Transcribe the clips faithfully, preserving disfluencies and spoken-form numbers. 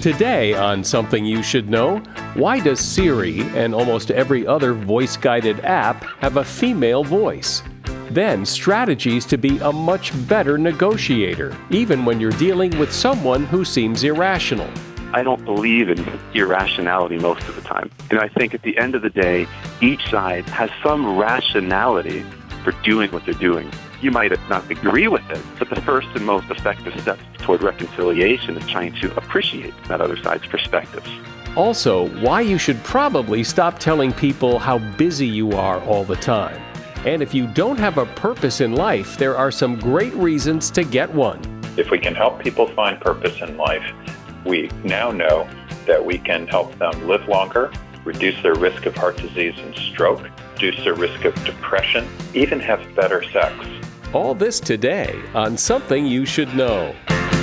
Today on Something You Should Know, why does Siri and almost every other voice-guided app have a female voice? Then, strategies to be a much better negotiator, even when you're dealing with someone who seems irrational. I don't believe in irrationality most of the time. And I think at the end of the day, each side has some rationality for doing what they're doing. You might not agree with it, but the first and most effective step toward reconciliation is trying to appreciate that other side's perspectives. Also, why you should probably stop telling people how busy you are all the time. And if you don't have a purpose in life, there are some great reasons to get one. If we can help people find purpose in life, we now know that we can help them live longer, reduce their risk of heart disease and stroke, reduce their risk of depression, even have better sex. All this today on Something You Should Know.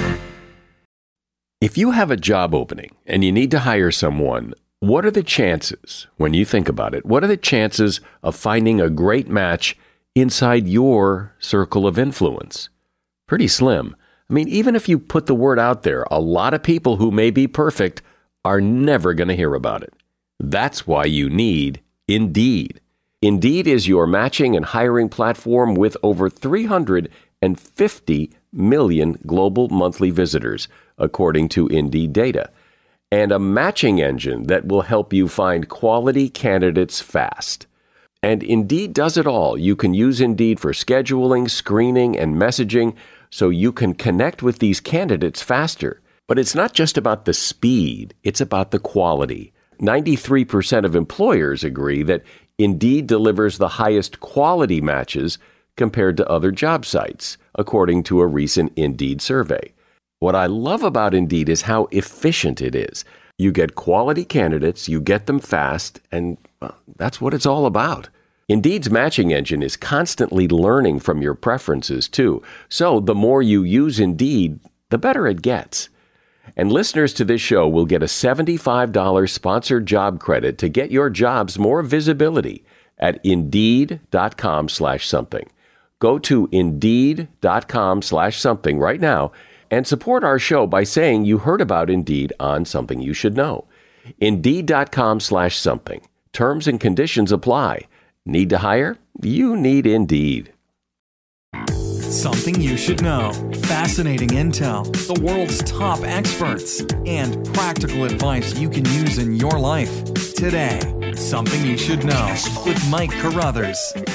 If you have a job opening and you need to hire someone, what are the chances, when you think about it, what are the chances of finding a great match inside your circle of influence? Pretty slim. I mean, even if you put the word out there, a lot of people who may be perfect are never going to hear about it. That's why you need Indeed. Indeed is your matching and hiring platform with over three hundred fifty million global monthly visitors, according to Indeed data, and a matching engine that will help you find quality candidates fast. And Indeed does it all. You can use Indeed for scheduling, screening, and messaging so you can connect with these candidates faster. But it's not just about the speed, it's about the quality. ninety-three percent of employers agree that Indeed delivers the highest quality matches compared to other job sites, according to a recent Indeed survey. What I love about Indeed is how efficient it is. You get quality candidates, you get them fast, and well, that's what it's all about. Indeed's matching engine is constantly learning from your preferences, too. So the more you use Indeed, the better it gets. And listeners to this show will get a seventy-five dollars sponsored job credit to get your jobs more visibility at Indeed.com slash something. Go to Indeed.com slash something right now and support our show by saying you heard about Indeed on Something You Should Know. Indeed.com slash something. Terms and conditions apply. Need to hire? You need Indeed. Something you should know. Fascinating intel, the world's top experts, and practical advice you can use in your life. Today, Something You Should Know with Mike Carruthers.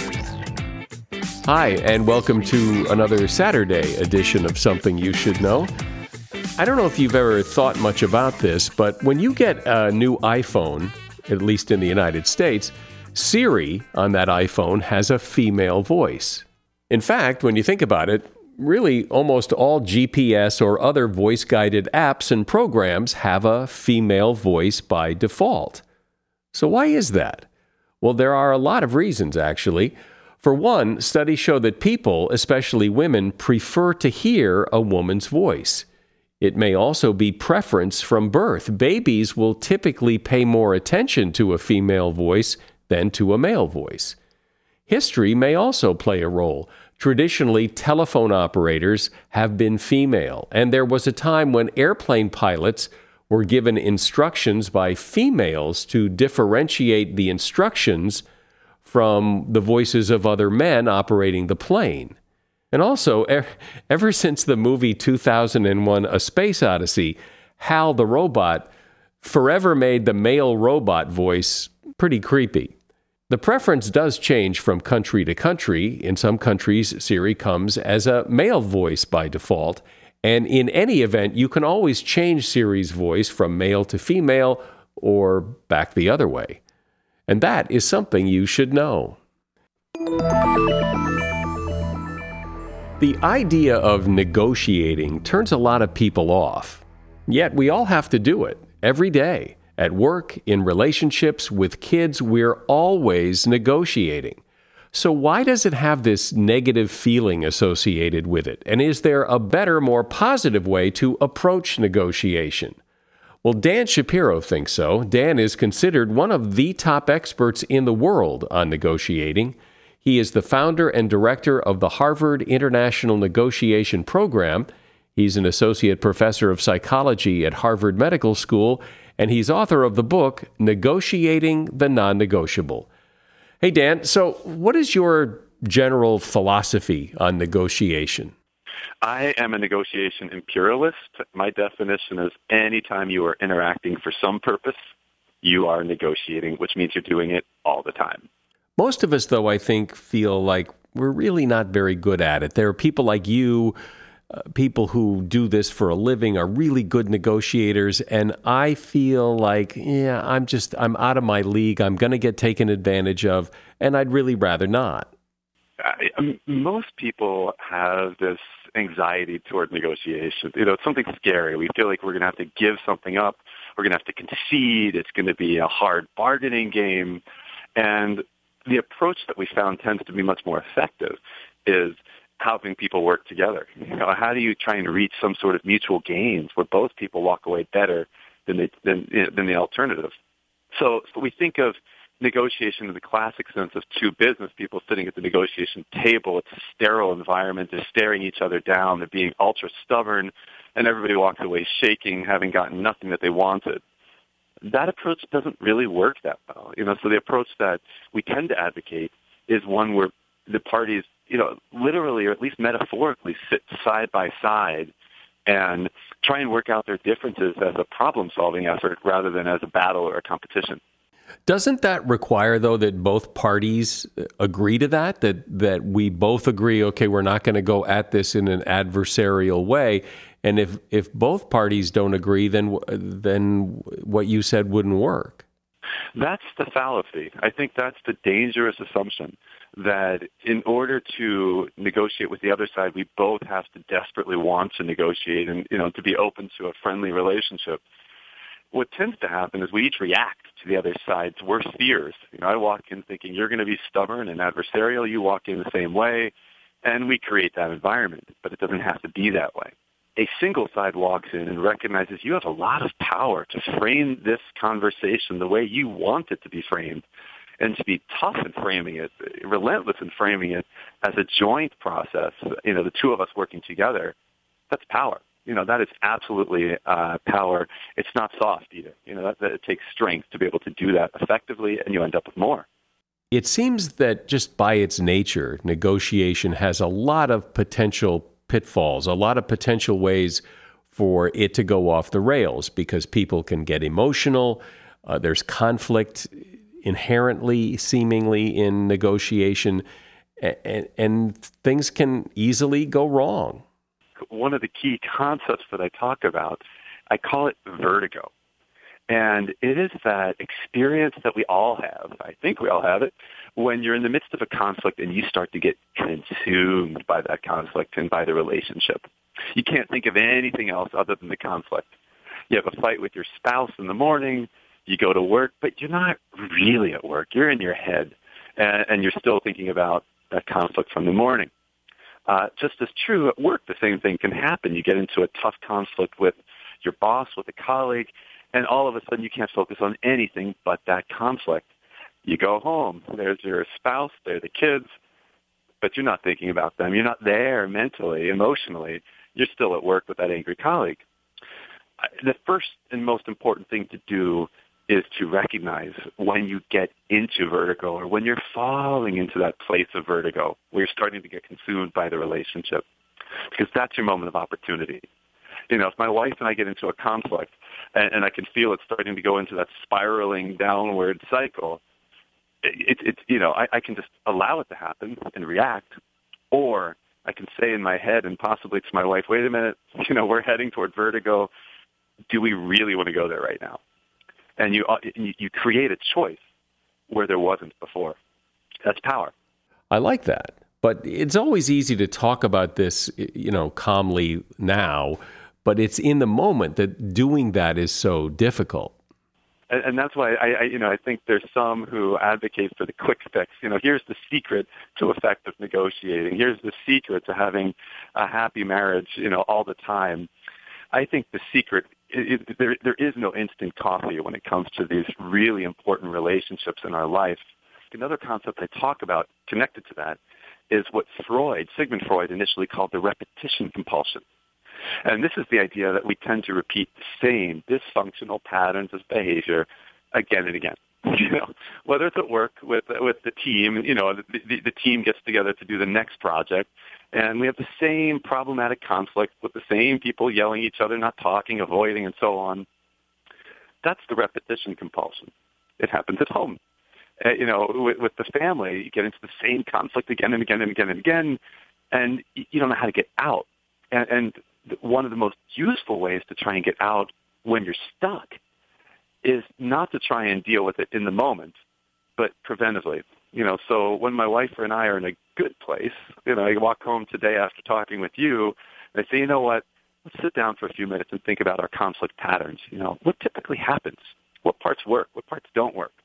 Hi, and welcome to another Saturday edition of Something You Should Know. I don't know if you've ever thought much about this, but when you get a new iPhone, at least in the United States, Siri on that iPhone has a female voice. In fact, when you think about it, really almost all G P S or other voice-guided apps and programs have a female voice by default. So why is that? Well, there are a lot of reasons, actually. For one, studies show that people, especially women, prefer to hear a woman's voice. It may also be preference from birth. Babies will typically pay more attention to a female voice than to a male voice. History may also play a role. Traditionally, telephone operators have been female, and there was a time when airplane pilots were given instructions by females to differentiate the instructions from the voices of other men operating the plane. And also, er, ever since the movie two thousand one A Space Odyssey, Hal the robot forever made the male robot voice pretty creepy. The preference does change from country to country. In some countries, Siri comes as a male voice by default. And in any event, you can always change Siri's voice from male to female or back the other way. And that is something you should know. The idea of negotiating turns a lot of people off. Yet we all have to do it every day. At work, in relationships, with kids, we're always negotiating. So why does it have this negative feeling associated with it? And is there a better, more positive way to approach negotiation? Well, Dan Shapiro thinks so. Dan is considered one of the top experts in the world on negotiating. He is the founder and director of the Harvard International Negotiation Program. He's an associate professor of psychology at Harvard Medical School, and he's author of the book, Negotiating the Non-Negotiable. Hey, Dan, so what is your general philosophy on negotiation? I am a negotiation imperialist. My definition is anytime you are interacting for some purpose, you are negotiating, which means you're doing it all the time. Most of us, though, I think, feel like we're really not very good at it. There are people like you, uh, people who do this for a living, are really good negotiators, and I feel like, yeah, I'm just, I'm out of my league. I'm going to get taken advantage of, and I'd really rather not. I, um, most people have this anxiety toward negotiation. You know, it's something scary. We feel like we're going to have to give something up. We're going to have to concede. It's going to be a hard bargaining game. And the approach that we found tends to be much more effective is helping people work together. You know, how do you try and reach some sort of mutual gains where both people walk away better than the, than, than the alternative? So, so we think of negotiation in the classic sense of two business people sitting at the negotiation table. It's a sterile environment. They're staring each other down. They're being ultra stubborn, and everybody walks away shaking, having gotten nothing that they wanted. That approach doesn't really work that well. You know, so the approach that we tend to advocate is one where the parties, you know, literally or at least metaphorically sit side by side and try and work out their differences as a problem-solving effort rather than as a battle or a competition. Doesn't that require, though, that both parties agree to that, that that we both agree, okay, we're not going to go at this in an adversarial way? And if, if both parties don't agree, then then what you said wouldn't work. That's the fallacy. I think that's the dangerous assumption, that in order to negotiate with the other side, we both have to desperately want to negotiate and, you know, to be open to a friendly relationship. What tends to happen is we each react to the other side's worst fears. You know, I walk in thinking you're going to be stubborn and adversarial. You walk in the same way, and we create that environment. But it doesn't have to be that way. A single side walks in and recognizes you have a lot of power to frame this conversation the way you want it to be framed, and to be tough in framing it, relentless in framing it as a joint process. You know, the two of us working together. That's power. You know, that is absolutely uh, power. It's not soft either. You know, that, that it takes strength to be able to do that effectively, and you end up with more. It seems that just by its nature, negotiation has a lot of potential pitfalls, a lot of potential ways for it to go off the rails, because people can get emotional. Uh, there's conflict inherently, seemingly, in negotiation, and, and things can easily go wrong. One of the key concepts that I talk about, I call it vertigo. And it is that experience that we all have, I think we all have it, when you're in the midst of a conflict and you start to get consumed by that conflict and by the relationship. You can't think of anything else other than the conflict. You have a fight with your spouse in the morning, you go to work, but you're not really at work. You're in your head, and, and you're still thinking about that conflict from the morning. Uh, just as true at work, the same thing can happen. You get into a tough conflict with your boss, with a colleague, and all of a sudden you can't focus on anything but that conflict. You go home, there's your spouse, there are the kids, but you're not thinking about them. You're not there mentally, emotionally. You're still at work with that angry colleague. The first and most important thing to do is to recognize when you get into vertigo, or when you're falling into that place of vertigo where you're starting to get consumed by the relationship, because that's your moment of opportunity. You know, if my wife and I get into a conflict and, and I can feel it starting to go into that spiraling downward cycle, it, it, you know, I, I can just allow it to happen and react, or I can say in my head and possibly to my wife, wait a minute, you know, we're heading toward vertigo. Do we really want to go there right now? And you you create a choice where there wasn't before. That's power. I like that. But it's always easy to talk about this, you know, calmly now, but it's in the moment that doing that is so difficult. And, and that's why I, I, you know, I think there's some who advocate for the quick fix. You know, here's the secret to effective negotiating. Here's the secret to having a happy marriage, you know, all the time. I think the secret, it, it, there, there is no instant coffee when it comes to these really important relationships in our life. Another concept I talk about connected to that is what Freud, Sigmund Freud, initially called the repetition compulsion. And this is the idea that we tend to repeat the same dysfunctional patterns of behavior again and again. You know, whether it's at work with with the team, you know, the, the, the team gets together to do the next project, and we have the same problematic conflict with the same people yelling at each other, not talking, avoiding, and so on. That's the repetition compulsion. It happens at home. Uh, you know, with, with the family, you get into the same conflict again and again and again and again, and you don't know how to get out. And, and one of the most useful ways to try and get out when you're stuck is not to try and deal with it in the moment, but preventively. You know, so when my wife and I are in a good place, you know, I walk home today after talking with you, and I say, you know what, let's sit down for a few minutes and think about our conflict patterns. You know, what typically happens? What parts work? What parts don't work?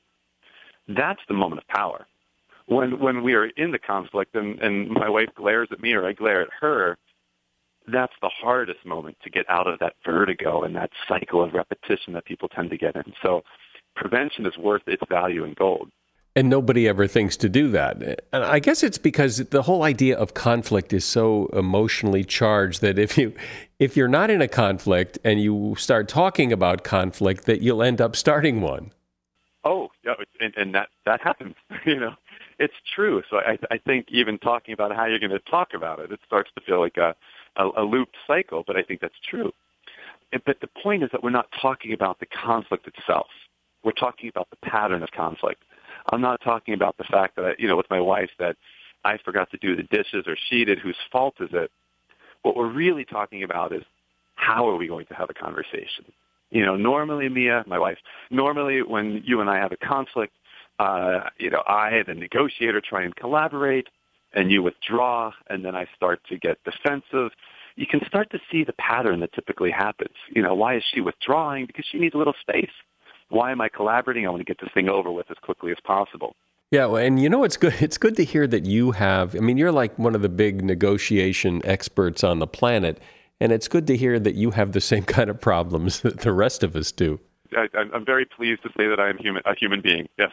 That's the moment of power. When when we are in the conflict and, and my wife glares at me or I glare at her, that's the hardest moment to get out of that vertigo and that cycle of repetition that people tend to get in. So prevention is worth its value in gold. And nobody ever thinks to do that. And I guess it's because the whole idea of conflict is so emotionally charged that if you if you're not in a conflict and you start talking about conflict, that you'll end up starting one. Oh, yeah, and, and that, that happens, you know. It's true. So I, I think even talking about how you're going to talk about it, it starts to feel like a, a, a looped cycle, but I think that's true. But the point is that we're not talking about the conflict itself. We're talking about the pattern of conflict. I'm not talking about the fact that, you know, with my wife that I forgot to do the dishes or she did, whose fault is it? What we're really talking about is how are we going to have a conversation? You know, normally, Mia, my wife, normally when you and I have a conflict, uh, you know, I, the negotiator, try and collaborate, and you withdraw, and then I start to get defensive. You can start to see the pattern that typically happens. You know, why is she withdrawing? Because she needs a little space. Why am I collaborating? I want to get this thing over with as quickly as possible. Yeah, well, and you know, it's good. It's good to hear that you have, I mean, you're like one of the big negotiation experts on the planet, and it's good to hear that you have the same kind of problems that the rest of us do. I, I'm very pleased to say that I am human, a human being, yes.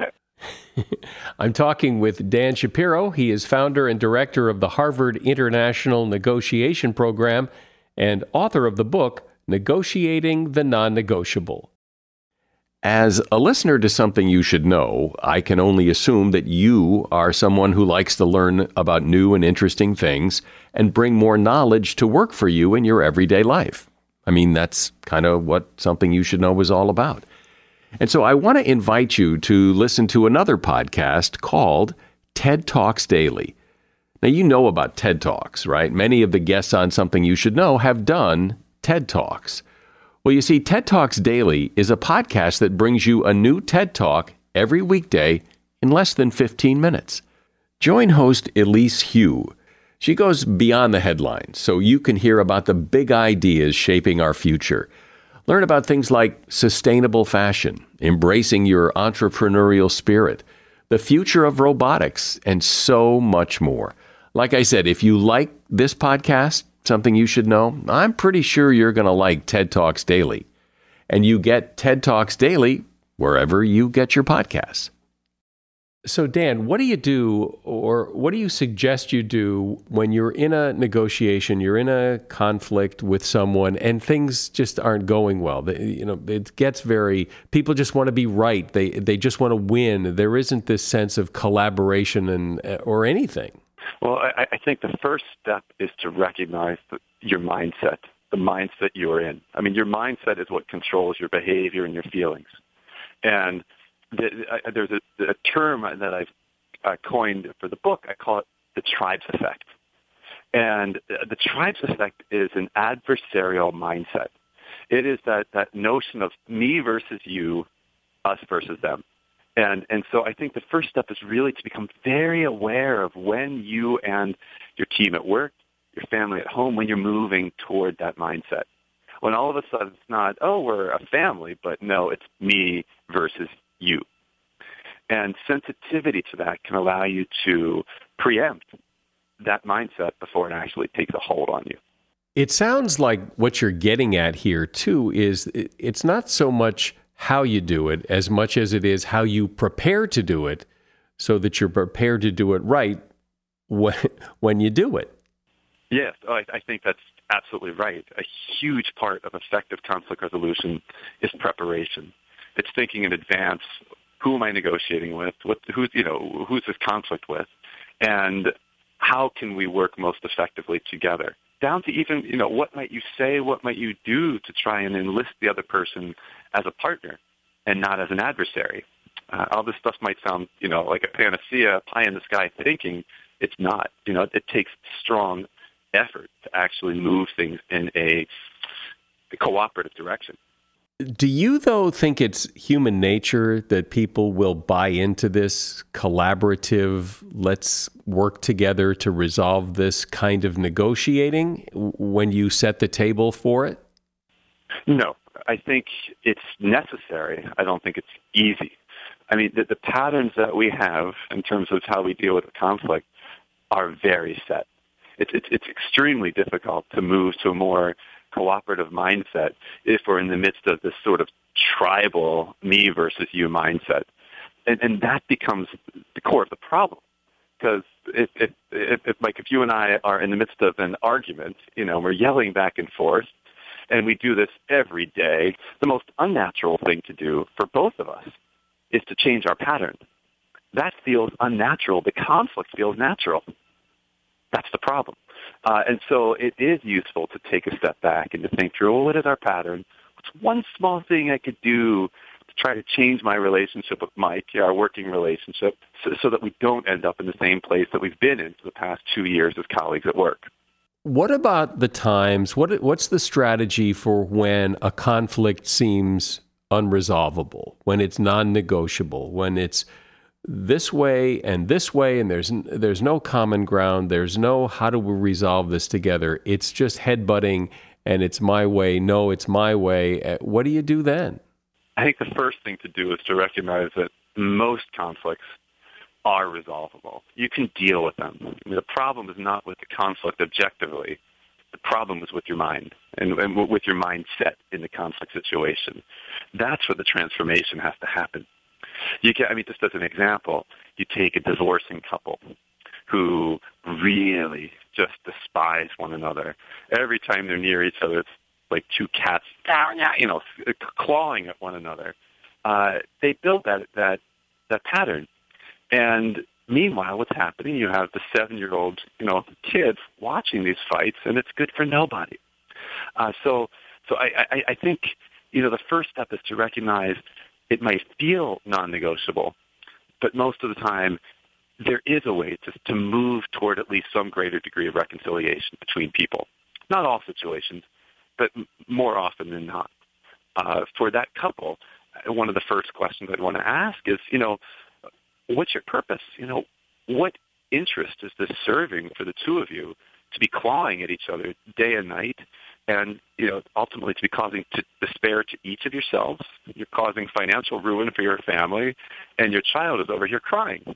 I'm talking with Dan Shapiro. He is founder and director of the Harvard International Negotiation Program and author of the book, Negotiating the Non-Negotiable. As a listener to Something You Should Know, I can only assume that you are someone who likes to learn about new and interesting things and bring more knowledge to work for you in your everyday life. I mean, that's kind of what Something You Should Know is all about. And so I want to invite you to listen to another podcast called TED Talks Daily. Now, you know about TED Talks, right? Many of the guests on Something You Should Know have done TED Talks. Well, you see, TED Talks Daily is a podcast that brings you a new TED Talk every weekday in less than fifteen minutes. Join host Elise Hu. She goes beyond the headlines, so you can hear about the big ideas shaping our future. Learn about things like sustainable fashion, embracing your entrepreneurial spirit, the future of robotics, and so much more. Like I said, if you like this podcast, Something You Should Know, I'm pretty sure you're going to like TED Talks Daily. And you get TED Talks Daily wherever you get your podcasts. So, Dan, what do you do, or what do you suggest you do when you're in a negotiation, you're in a conflict with someone, and things just aren't going well? They, you know, it gets very, people just want to be right. They they just want to win. There isn't this sense of collaboration and or anything. Well, I, I think the first step is to recognize the, your mindset, the mindset you are in. I mean, your mindset is what controls your behavior and your feelings. And the, I, there's a, a term that I've uh, coined for the book. I call it the tribes effect. And the tribes effect is an adversarial mindset. It is that, that notion of me versus you, us versus them. And and so I think the first step is really to become very aware of when you and your team at work, your family at home, when you're moving toward that mindset. When all of a sudden it's not, oh, we're a family, but no, it's me versus you. And sensitivity to that can allow you to preempt that mindset before it actually takes a hold on you. It sounds like what you're getting at here, too, is it's not so much how you do it as much as it is how you prepare to do it so that you're prepared to do it right when, when you do it. Yes, I, I think that's absolutely right. A huge part of effective conflict resolution is preparation. It's thinking in advance. Who am I negotiating with? What, who's, you know, who's this conflict with? And how can we work most effectively together? Down to even, you know, what might you say, what might you do to try and enlist the other person as a partner and not as an adversary? Uh, all this stuff might sound, you know, like a panacea, pie in the sky thinking. It's not. You know, it takes strong effort to actually move things in a, a cooperative direction. Do you, though, think it's human nature that people will buy into this collaborative, let's work together to resolve this kind of negotiating when you set the table for it? No, I think it's necessary. I don't think it's easy. I mean, the, the patterns that we have in terms of how we deal with the conflict are very set. It's, it's, it's extremely difficult to move to a more cooperative mindset if we're in the midst of this sort of tribal me versus you mindset. And, and that becomes the core of the problem. Because if, if, if, if, like, if you and I are in the midst of an argument, you know, we're yelling back and forth, and we do this every day, the most unnatural thing to do for both of us is to change our pattern. That feels unnatural. The conflict feels natural. That's the problem. Uh, and so it is useful to take a step back and to think through, well, what is our pattern? What's one small thing I could do to try to change my relationship with Mike, our working relationship, so, so that we don't end up in the same place that we've been in for the past two years as colleagues at work? What about the times, what what's the strategy for when a conflict seems unresolvable, when it's non-negotiable, when it's this way and this way, and there's there's no common ground, there's no how do we resolve this together, it's just headbutting and it's my way, no, it's my way. What do you do then? I think the first thing to do is to recognize that most conflicts are resolvable. You can deal with them. I mean, the problem is not with the conflict objectively. The problem is with your mind and, and with your mindset in the conflict situation. That's where the transformation has to happen. You can, I mean, just as an example, you take a divorcing couple who really just despise one another. Every time they're near each other, it's like two cats, you know, clawing at one another. Uh, they build that that that pattern, and meanwhile, what's happening? You have the seven-year-old, you know, kids watching these fights, and it's good for nobody. Uh, so, so I, I, I think, you know, the first step is to recognize it might feel non-negotiable, but most of the time there is a way to, to move toward at least some greater degree of reconciliation between people. Not all situations, but more often than not. Uh, for that couple, one of the first questions I'd want to ask is, you know, what's your purpose? You know, what interest is this serving for the two of you to be clawing at each other day and night? And, you know, ultimately to be causing to despair to each of yourselves. You're causing financial ruin for your family, and your child is over here crying.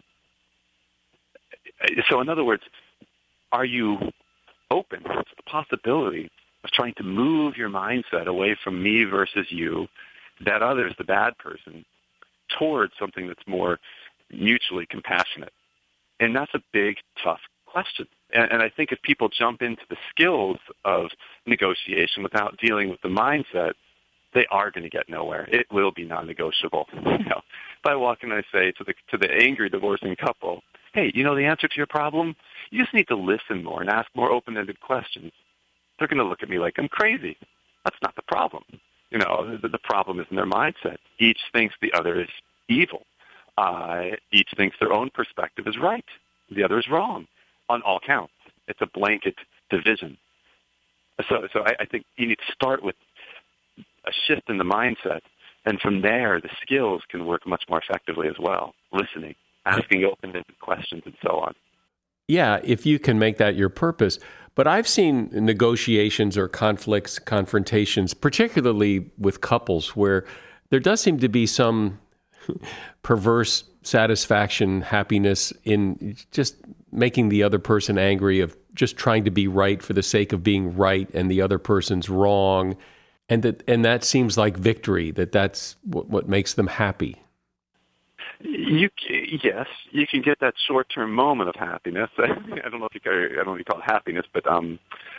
So in other words, are you open to the possibility of trying to move your mindset away from me versus you, that other is the bad person, towards something that's more mutually compassionate? And that's a big, tough question. And, and I think if people jump into the skills of negotiation without dealing with the mindset, they are going to get nowhere. It will be non-negotiable. You know, if I walk in and I say to the to the angry divorcing couple, hey, you know the answer to your problem? You just need to listen more and ask more open-ended questions. They're going to look at me like I'm crazy. That's not the problem. You know, the, the problem is in their mindset. Each thinks the other is evil. Uh, each thinks their own perspective is right. The other is wrong on all counts. It's a blanket division. So, so I, I think you need to start with a shift in the mindset, and from there, the skills can work much more effectively as well. Listening, asking open-ended questions, and so on. Yeah, if you can make that your purpose. But I've seen negotiations or conflicts, confrontations, particularly with couples, where there does seem to be some perverse satisfaction, happiness in just making the other person angry, of just trying to be right for the sake of being right, and the other person's wrong. And that and that seems like victory, that that's what, what makes them happy. You yes, you can get that short-term moment of happiness. I don't know if you I don't know if you call it happiness, but um,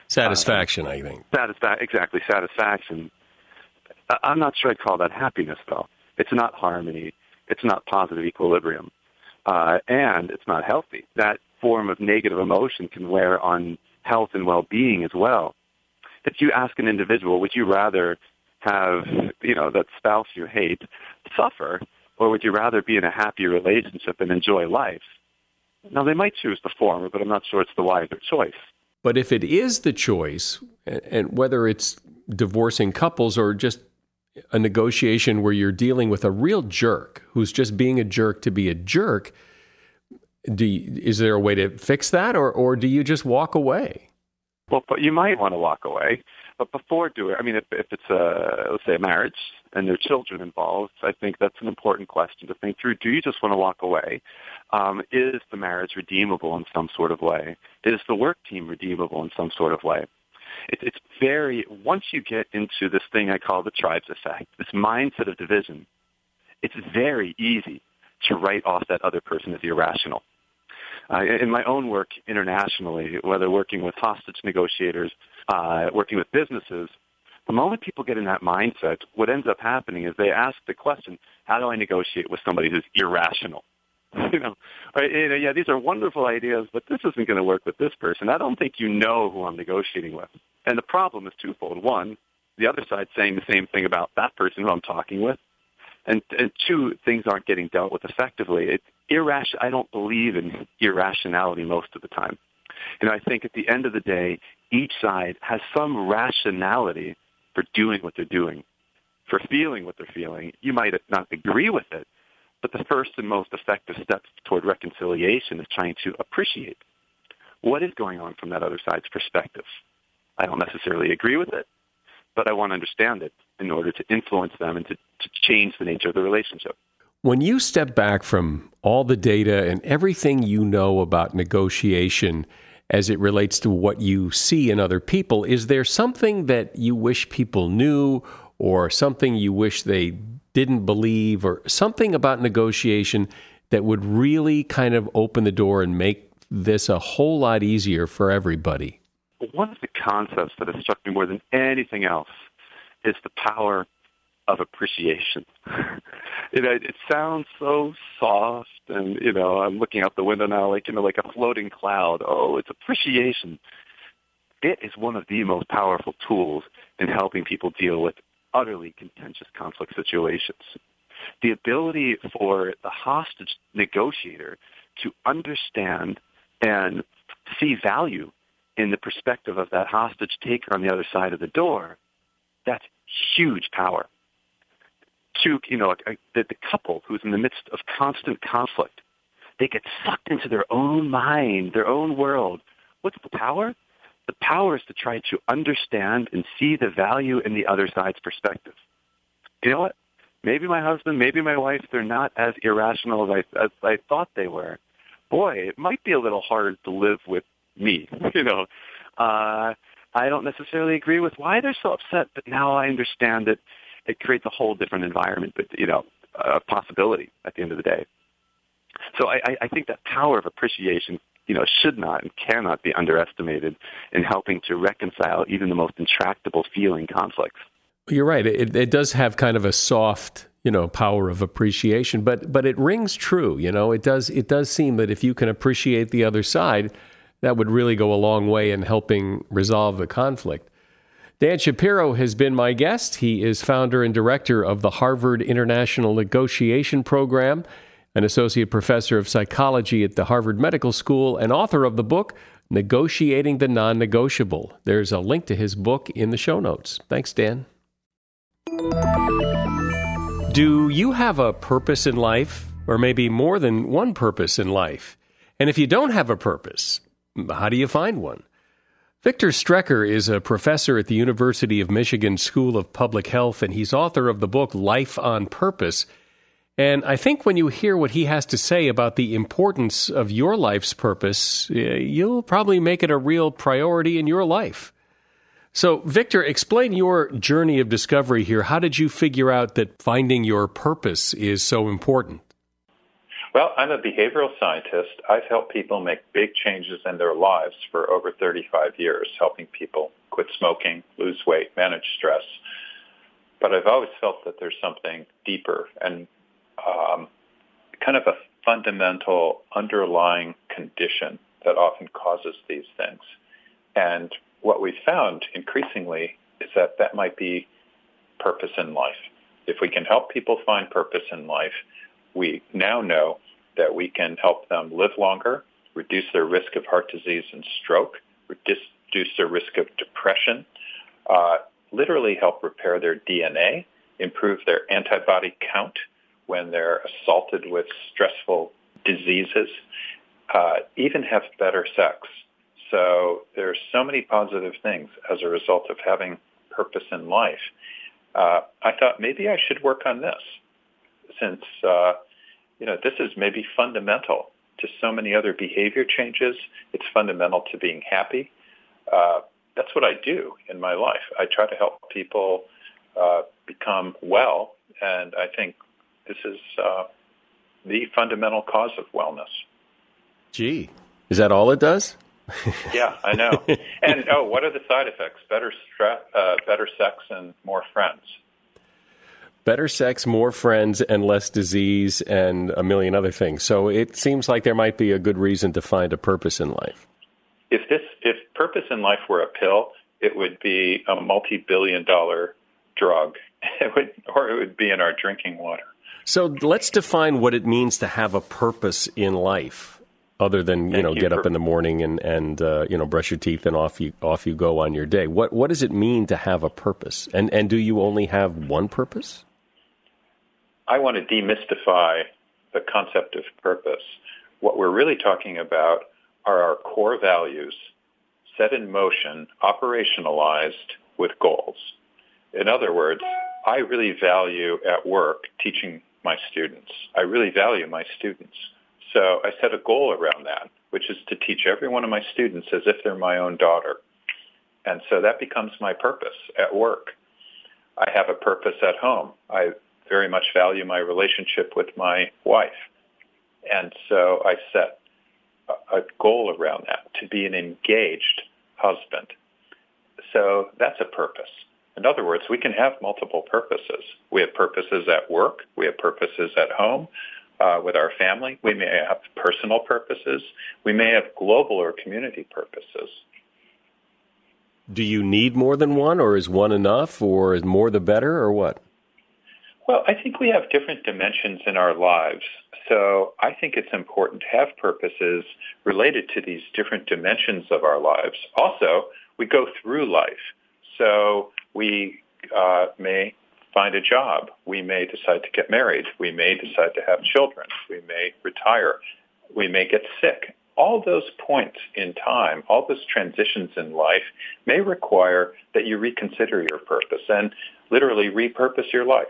Satisfaction, uh, I think. Satisfa- exactly, satisfaction. I- I'm not sure I'd call that happiness, though. It's not harmony. It's not positive equilibrium. Uh, and it's not healthy. That form of negative emotion can wear on health and well-being as well. If you ask an individual, would you rather have, you know, that spouse you hate suffer, or would you rather be in a happy relationship and enjoy life? Now, they might choose the former, but I'm not sure it's the wiser choice. But if it is the choice, and whether it's divorcing couples or just a negotiation where you're dealing with a real jerk who's just being a jerk to be a jerk, do you, is there a way to fix that, or, or do you just walk away? Well, but you might want to walk away. But before doing, I mean, if, if it's a, let's say, a marriage and there are children involved, I think that's an important question to think through. Do you just want to walk away? Um, is the marriage redeemable in some sort of way? Is the work team redeemable in some sort of way? It, it's very, once you get into this thing I call the tribes effect, this mindset of division, it's very easy to write off that other person as irrational. Uh, in my own work internationally, whether working with hostage negotiators, uh, working with businesses, the moment people get in that mindset, what ends up happening is they ask the question, how do I negotiate with somebody who's irrational? You know, right, you know, yeah, these are wonderful ideas, but this isn't going to work with this person. I don't think you know who I'm negotiating with. And the problem is twofold. One, the other side saying the same thing about that person who I'm talking with. And, and two, things aren't getting dealt with effectively. It's irrational. I don't believe in irrationality most of the time. You know, I think at the end of the day, each side has some rationality for doing what they're doing, for feeling what they're feeling. You might not agree with it, but the first and most effective step toward reconciliation is trying to appreciate what is going on from that other side's perspective. I don't necessarily agree with it, but I want to understand it in order to influence them and to, to change the nature of the relationship. When you step back from all the data and everything you know about negotiation as it relates to what you see in other people, is there something that you wish people knew, or something you wish they didn't believe, or something about negotiation that would really kind of open the door and make this a whole lot easier for everybody? One of the concepts that has struck me more than anything else is the power of appreciation. You know, it sounds so soft, and, you know, I'm looking out the window now like, you know, like a floating cloud. Oh, it's appreciation. It is one of the most powerful tools in helping people deal with utterly contentious conflict situations. The ability for the hostage negotiator to understand and see value in the perspective of that hostage taker on the other side of the door, that's huge power. To, you know, a, a, the, the couple who's in the midst of constant conflict, they get sucked into their own mind, their own world. What's the power? The power is to try to understand and see the value in the other side's perspective. You know what? Maybe my husband, maybe my wife, they're not as irrational as I, as I thought they were. Boy, it might be a little hard to live with me, you know. Uh, I don't necessarily agree with why they're so upset, but now I understand that it creates a whole different environment, but, you know, a possibility at the end of the day. So I, I think that power of appreciation, you know, should not and cannot be underestimated in helping to reconcile even the most intractable feeling conflicts. You're right. It, it does have kind of a soft, you know, power of appreciation, but but it rings true. You know, it does it does seem that if you can appreciate the other side, that would really go a long way in helping resolve the conflict. Dan Shapiro has been my guest. He is founder and director of the Harvard International Negotiation Program, an associate professor of psychology at the Harvard Medical School, and author of the book, Negotiating the Non-Negotiable. There's a link to his book in the show notes. Thanks, Dan. Do you have a purpose in life, or maybe more than one purpose in life? And if you don't have a purpose, how do you find one? Victor Strecker is a professor at the University of Michigan School of Public Health, and he's author of the book Life on Purpose. And I think when you hear what he has to say about the importance of your life's purpose, you'll probably make it a real priority in your life. So, Victor, explain your journey of discovery here. How did you figure out that finding your purpose is so important? Well, I'm a behavioral scientist. I've helped people make big changes in their lives for over thirty-five years, helping people quit smoking, lose weight, manage stress. But I've always felt that there's something deeper and um, kind of a fundamental underlying condition that often causes these things. And what we found increasingly is that that might be purpose in life. If we can help people find purpose in life, we now know that we can help them live longer, reduce their risk of heart disease and stroke, reduce their risk of depression, uh, literally help repair their D N A, improve their antibody count when they're assaulted with stressful diseases, uh, even have better sex. So there's so many positive things as a result of having purpose in life. Uh, I thought maybe I should work on this since, uh, you know, this is maybe fundamental to so many other behavior changes. It's fundamental to being happy. Uh, that's what I do in my life. I try to help people uh, become well, and I think this is uh, the fundamental cause of wellness. Gee, is that all it does? Yeah, I know. And, oh, what are the side effects? Better stre- uh, better sex and more friends. Better sex, more friends, and less disease, and a million other things. So it seems like there might be a good reason to find a purpose in life. If this, if purpose in life were a pill, it would be a multi-billion dollar drug, it would, or it would be in our drinking water. So let's define what it means to have a purpose in life, other than, you Thank know, you get for- up in the morning and, and uh, you know, brush your teeth and off you off you go on your day. What what does it mean to have a purpose? And and do you only have one purpose? I want to demystify the concept of purpose. What we're really talking about are our core values set in motion, operationalized with goals. In other words, I really value at work teaching my students. I really value my students. So I set a goal around that, which is to teach every one of my students as if they're my own daughter. And so that becomes my purpose at work. I have a purpose at home. I very much value my relationship with my wife. And so I set a goal around that, to be an engaged husband. So that's a purpose. In other words, we can have multiple purposes. We have purposes at work. We have purposes at home uh, with our family. We may have personal purposes. We may have global or community purposes. Do you need more than one, or is one enough, or is more the better, or what? Well, I think we have different dimensions in our lives. So I think it's important to have purposes related to these different dimensions of our lives. Also, we go through life. So we uh, may find a job. We may decide to get married. We may decide to have children. We may retire. We may get sick. All those points in time, all those transitions in life may require that you reconsider your purpose and literally repurpose your life.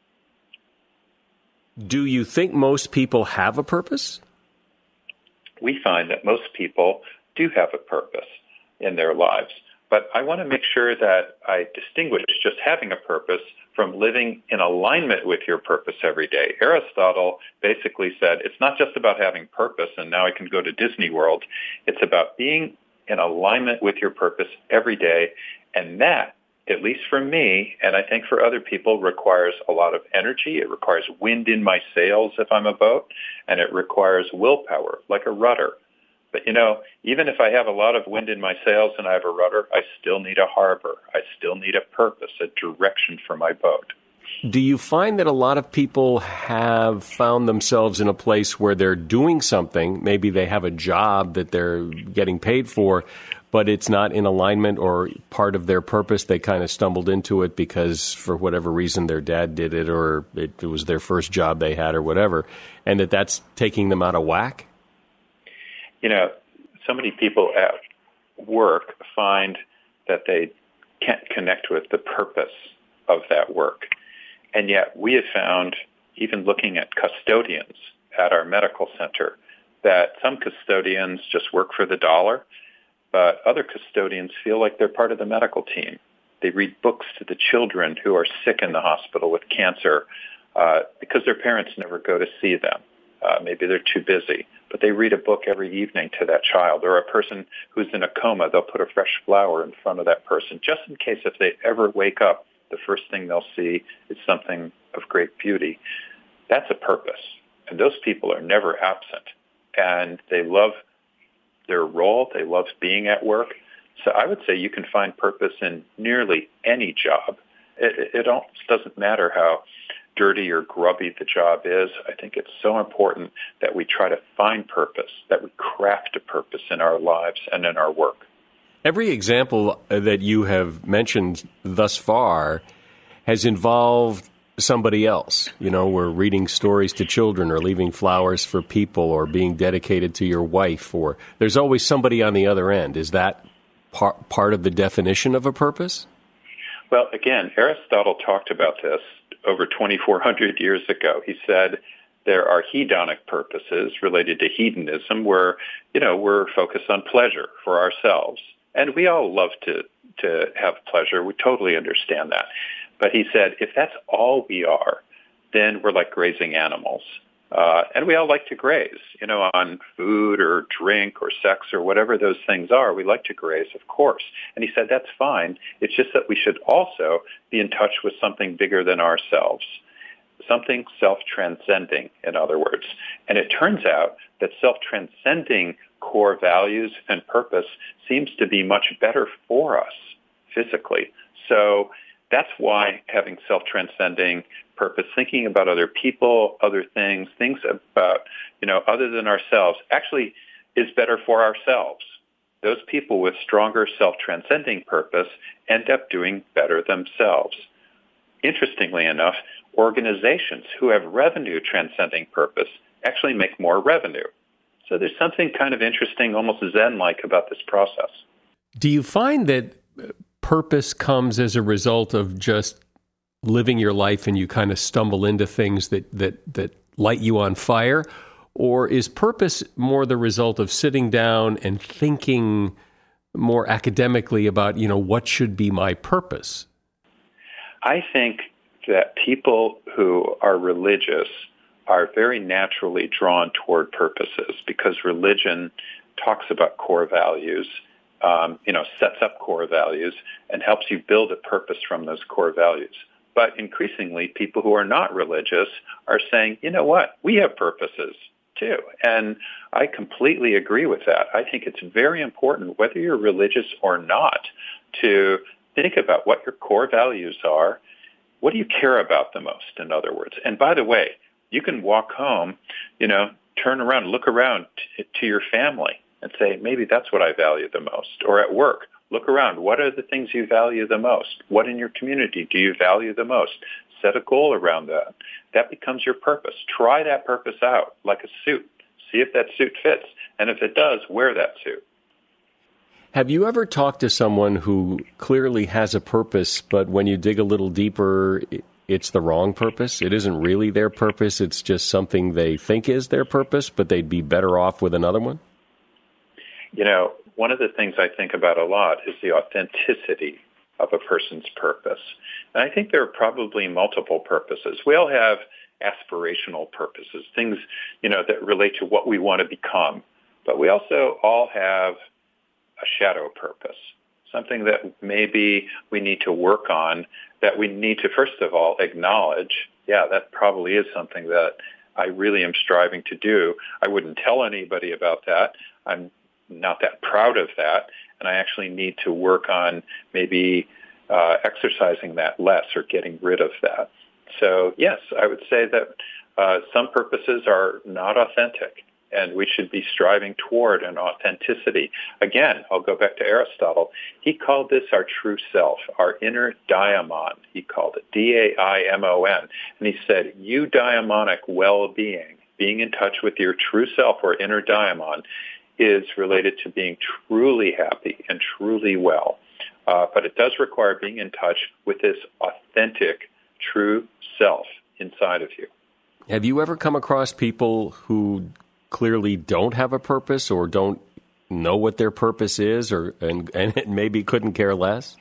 Do you think most people have a purpose? We find that most people do have a purpose in their lives. But I want to make sure that I distinguish just having a purpose from living in alignment with your purpose every day. Aristotle basically said it's not just about having purpose and now I can go to Disney World. It's about being in alignment with your purpose every day. And that, at least for me, and I think for other people, requires a lot of energy. It requires wind in my sails if I'm a boat, and it requires willpower, like a rudder. But, you know, even if I have a lot of wind in my sails and I have a rudder, I still need a harbor. I still need a purpose, a direction for my boat. Do you find that a lot of people have found themselves in a place where they're doing something, maybe they have a job that they're getting paid for, but it's not in alignment or part of their purpose? They kind of stumbled into it because for whatever reason their dad did it, or it, it was their first job they had or whatever, and that that's taking them out of whack? You know, so many people at work find that they can't connect with the purpose of that work. And yet we have found, even looking at custodians at our medical center, that some custodians just work for the dollar, but other custodians feel like they're part of the medical team. They read books to the children who are sick in the hospital with cancer uh, because their parents never go to see them. Uh, maybe they're too busy, but they read a book every evening to that child. Or a person who's in a coma, they'll put a fresh flower in front of that person, just in case if they ever wake up, the first thing they'll see is something of great beauty. That's a purpose. And those people are never absent. And they love their role. They love being at work. So I would say you can find purpose in nearly any job. It, it almost doesn't matter how dirty or grubby the job is. I think it's so important that we try to find purpose, that we craft a purpose in our lives and in our work. Every example that you have mentioned thus far has involved somebody else. You know, we're reading stories to children or leaving flowers for people or being dedicated to your wife, or there's always somebody on the other end. Is that par- part of the definition of a purpose? Well, again, Aristotle talked about this over twenty-four hundred years ago. He said there are hedonic purposes related to hedonism where, you know, we're focused on pleasure for ourselves. And we all love to, to have pleasure. We totally understand that. But he said, if that's all we are, then we're like grazing animals. Uh, and we all like to graze, you know, on food or drink or sex or whatever those things are. We like to graze, of course. And he said, that's fine. It's just that we should also be in touch with something bigger than ourselves, something self-transcending, in other words. And it turns out that self-transcending core values and purpose seems to be much better for us physically. So that's why having self-transcending purpose, thinking about other people, other things, things about, you know, other than ourselves, actually is better for ourselves. Those people with stronger self-transcending purpose end up doing better themselves. Interestingly enough, organizations who have revenue-transcending purpose actually make more revenue. So there's something kind of interesting, almost Zen-like about this process. Do you find that purpose comes as a result of just living your life and you kind of stumble into things that, that, that light you on fire? Or is purpose more the result of sitting down and thinking more academically about, you know, what should be my purpose? I think that people who are religious are very naturally drawn toward purposes because religion talks about core values, um, you know, sets up core values and helps you build a purpose from those core values. But increasingly, people who are not religious are saying, you know what, we have purposes too. And I completely agree with that. I think it's very important, whether you're religious or not, to think about what your core values are. What do you care about the most, in other words? And by the way, you can walk home, you know, turn around, look around t- to your family and say, maybe that's what I value the most. Or at work, look around. What are the things you value the most? What in your community do you value the most? Set a goal around that. That becomes your purpose. Try that purpose out like a suit. See if that suit fits. And if it does, wear that suit. Have you ever talked to someone who clearly has a purpose, but when you dig a little deeper, it's the wrong purpose? It isn't really their purpose. It's just something they think is their purpose, but they'd be better off with another one? You know, one of the things I think about a lot is the authenticity of a person's purpose. And I think there are probably multiple purposes. We all have aspirational purposes, things, you know, that relate to what we want to become. But we also all have a shadow purpose, something that maybe we need to work on, that we need to, first of all, acknowledge, yeah, that probably is something that I really am striving to do. I wouldn't tell anybody about that. I'm not that proud of that, and I actually need to work on maybe uh, exercising that less or getting rid of that. So, yes, I would say that uh, some purposes are not authentic, and we should be striving toward an authenticity. Again, I'll go back to Aristotle. He called this our true self, our inner daimon, he called it, D A I M O N. And he said, eudaimonic well-being, being in touch with your true self or inner daimon, is related to being truly happy and truly well. Uh, but it does require being in touch with this authentic, true self inside of you. Have you ever come across people who clearly don't have a purpose or don't know what their purpose is, or and, and maybe couldn't care less?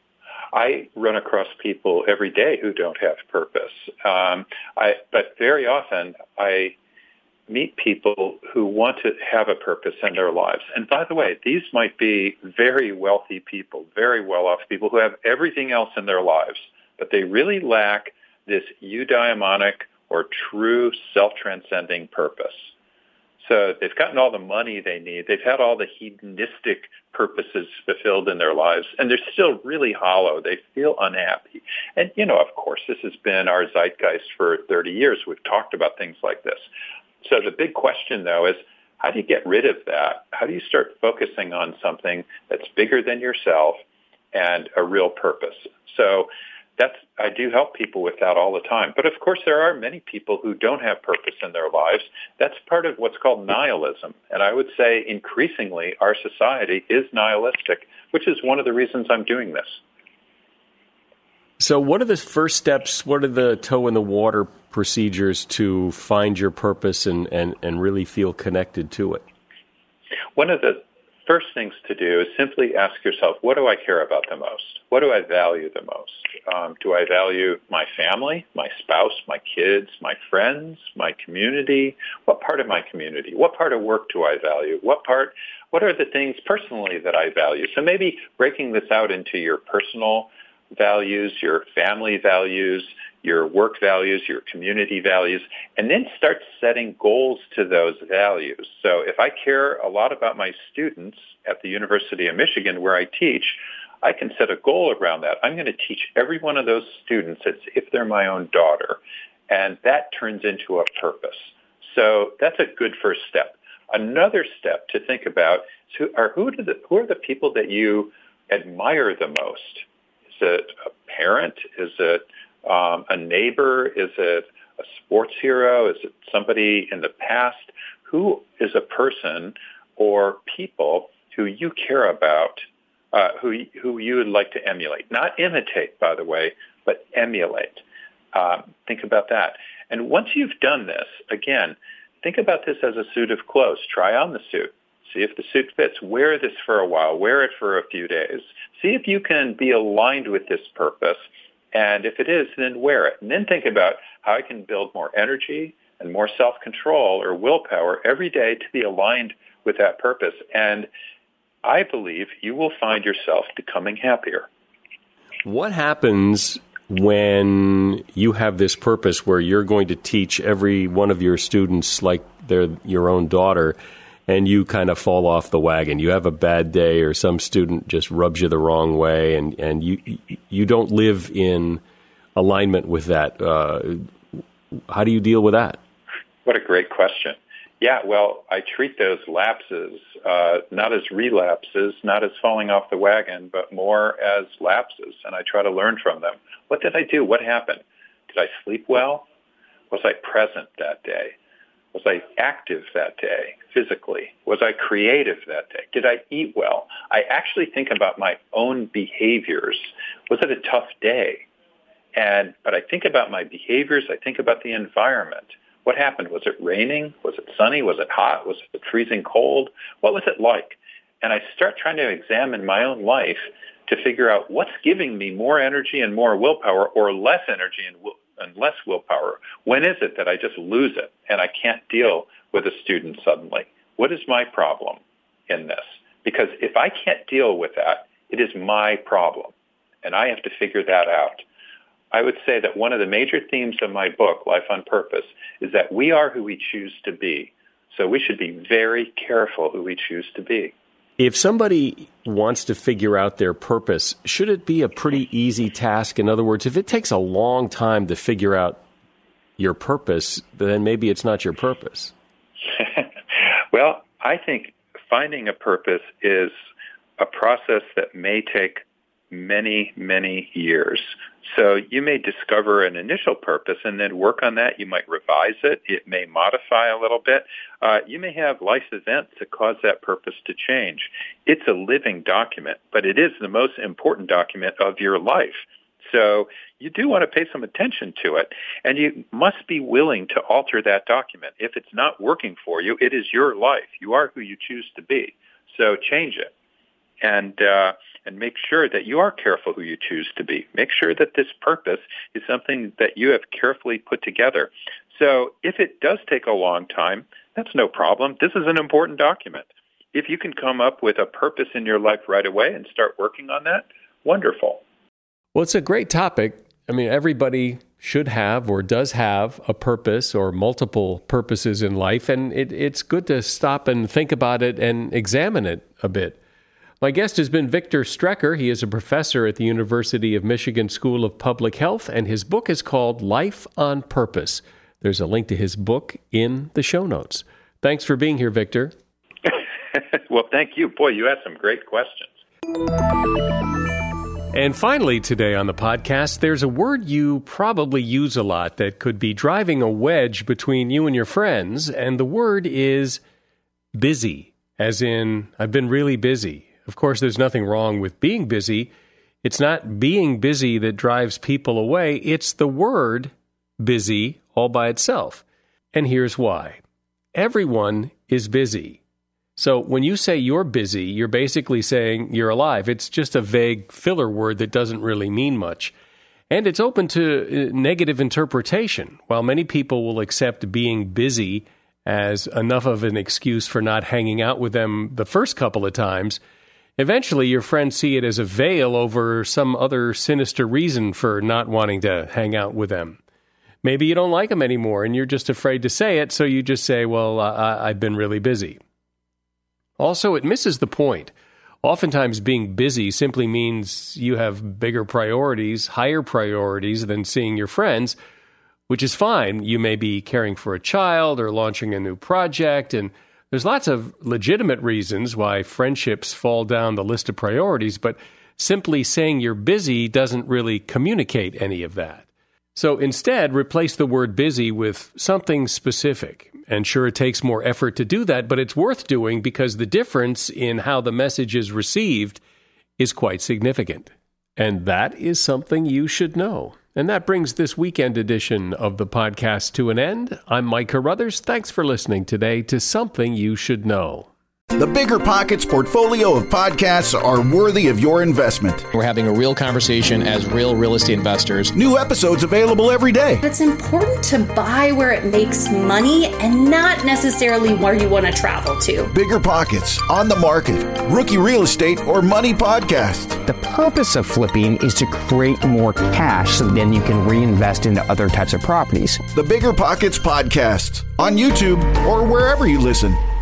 I run across people every day who don't have purpose. Um, I, but very often I meet people who want to have a purpose in their lives. And by the way, these might be very wealthy people, very well-off people who have everything else in their lives, but they really lack this eudaimonic or true self-transcending purpose. So they've gotten all the money they need. They've had all the hedonistic purposes fulfilled in their lives, and they're still really hollow. They feel unhappy. And, you know, of course, this has been our zeitgeist for thirty years. We've talked about things like this. So the big question, though, is how do you get rid of that? How do you start focusing on something that's bigger than yourself and a real purpose? So that's, I do help people with that all the time. But of course, there are many people who don't have purpose in their lives. That's part of what's called nihilism. And I would say increasingly our society is nihilistic, which is one of the reasons I'm doing this. So what are the first steps, what are the toe in the water procedures to find your purpose and, and, and really feel connected to it? One of the first things to do is simply ask yourself, what do I care about the most? What do I value the most? Um, do I value my family, my spouse, my kids, my friends, my community? What part of my community? What part of work do I value? What part, what are the things personally that I value? So maybe breaking this out into your personal values, your family values, your work values, your community values, and then start setting goals to those values. So if I care a lot about my students at the University of Michigan where I teach, I can set a goal around that. I'm going to teach every one of those students as if they're my own daughter, and that turns into a purpose. So that's a good first step. Another step to think about is who are, who, do the, who are the people that you admire the most? Is it a parent? Is it Um, a neighbor? Is it a sports hero? Is it somebody in the past? Who is a person or people who you care about, uh, who who you would like to emulate? Not imitate, by the way, but emulate. Um, think about that. And once you've done this, again, think about this as a suit of clothes. Try on the suit. See if the suit fits. Wear this for a while. Wear it for a few days. See if you can be aligned with this purpose. And if it is, then wear it. And then think about how I can build more energy and more self-control or willpower every day to be aligned with that purpose. And I believe you will find yourself becoming happier. What happens when you have this purpose where you're going to teach every one of your students like they're your own daughter, and you kind of fall off the wagon? You have a bad day, or some student just rubs you the wrong way, and, and you you don't live in alignment with that. Uh, how do you deal with that? What a great question. Yeah, well, I treat those lapses uh, not as relapses, not as falling off the wagon, but more as lapses, and I try to learn from them. What did I do? What happened? Did I sleep well? Was I present that day? Was I active that day physically? Was I creative that day? Did I eat well? I actually think about my own behaviors. Was it a tough day? And but I think about my behaviors. I think about the environment. What happened? Was it raining? Was it sunny? Was it hot? Was it freezing cold? What was it like? And I start trying to examine my own life to figure out what's giving me more energy and more willpower, or less energy and will. and less willpower. When is it that I just lose it and I can't deal with a student suddenly? What is my problem in this? Because if I can't deal with that, it is my problem, and I have to figure that out. I would say that one of the major themes of my book, Life on Purpose, is that we are who we choose to be. So we should be very careful who we choose to be. If somebody wants to figure out their purpose, should it be a pretty easy task? In other words, if it takes a long time to figure out your purpose, then maybe it's not your purpose. Well, I think finding a purpose is a process that may take many, many years. So you may discover an initial purpose and then work on that. You might revise it. It may modify a little bit. Uh, you may have life events that cause that purpose to change. It's a living document, but it is the most important document of your life. So you do want to pay some attention to it, and you must be willing to alter that document. If it's not working for you, it is your life. You are who you choose to be. So change it. And uh, and make sure that you are careful who you choose to be. Make sure that this purpose is something that you have carefully put together. So if it does take a long time, that's no problem. This is an important document. If you can come up with a purpose in your life right away and start working on that, wonderful. Well, it's a great topic. I mean, everybody should have or does have a purpose or multiple purposes in life, and it, it's good to stop and think about it and examine it a bit. My guest has been Victor Strecker. He is a professor at the University of Michigan School of Public Health, and his book is called Life on Purpose. There's a link to his book in the show notes. Thanks for being here, Victor. Well, thank you. Boy, you asked some great questions. And finally today on the podcast, there's a word you probably use a lot that could be driving a wedge between you and your friends, and the word is busy, as in, I've been really busy. Of course, there's nothing wrong with being busy. It's not being busy that drives people away. It's the word busy all by itself. And here's why. Everyone is busy. So when you say you're busy, you're basically saying you're alive. It's just a vague filler word that doesn't really mean much. And it's open to negative interpretation. While many people will accept being busy as enough of an excuse for not hanging out with them the first couple of times, eventually your friends see it as a veil over some other sinister reason for not wanting to hang out with them. Maybe you don't like them anymore and you're just afraid to say it, so you just say, well, uh, I've been really busy. Also, it misses the point. Oftentimes, being busy simply means you have bigger priorities, higher priorities than seeing your friends, which is fine. You may be caring for a child or launching a new project, and there's lots of legitimate reasons why friendships fall down the list of priorities, but simply saying you're busy doesn't really communicate any of that. So instead, replace the word busy with something specific. And sure, it takes more effort to do that, but it's worth doing because the difference in how the message is received is quite significant. And that is something you should know. And that brings this weekend edition of the podcast to an end. I'm Mike Carruthers. Thanks for listening today to Something You Should Know. The Bigger Pockets portfolio of podcasts are worthy of your investment. We're having a real conversation as real real estate investors. New episodes available every day. It's important to buy where it makes money and not necessarily where you want to travel to. Bigger Pockets, On the Market, Rookie Real Estate, or Money Podcast. The purpose of flipping is to create more cash so then you can reinvest into other types of properties. The Bigger Pockets Podcast on YouTube or wherever you listen.